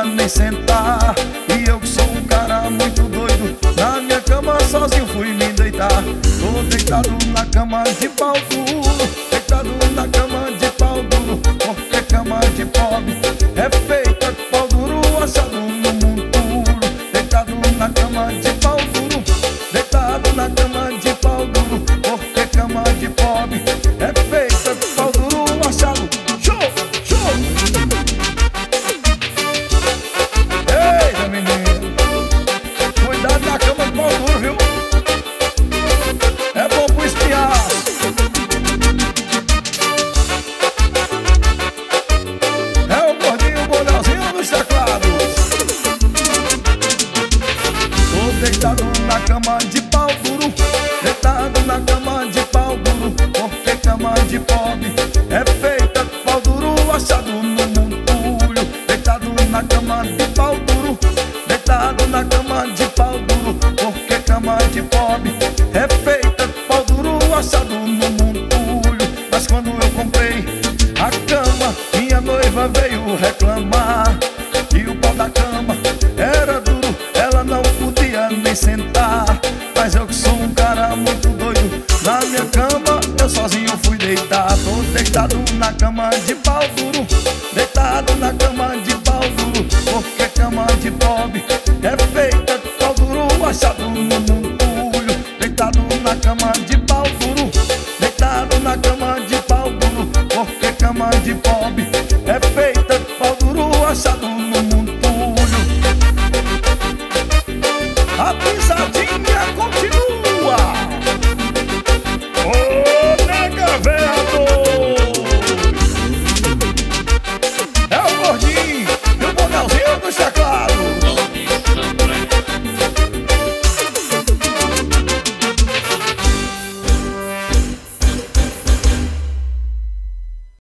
queria nem sentar. E eu que sou um cara muito doido, na minha cama sozinho fui me deitar. Tô deitado na cama de pau duro, deitado na cama de pau duro, porque cama de pobre é feita de pau duro, achado no monturo. Deitado na cama de pau duro, deitado na cama de pau duro, porque cama de pobre é feita de pau duro, achado. Show, show! Eita, menino, cuidado na cama de pau duro, viu? É bom pro espiar. É o gordinho, o bonelzinho dos teclados. Tô deitado na cama de pau duro, deitado na cama de pau duro, porque cama de pobre é feita de pau duro, achado no montulho. Deitado na cama de pau duro, deitado na cama de pau duro, porque cama de pobre é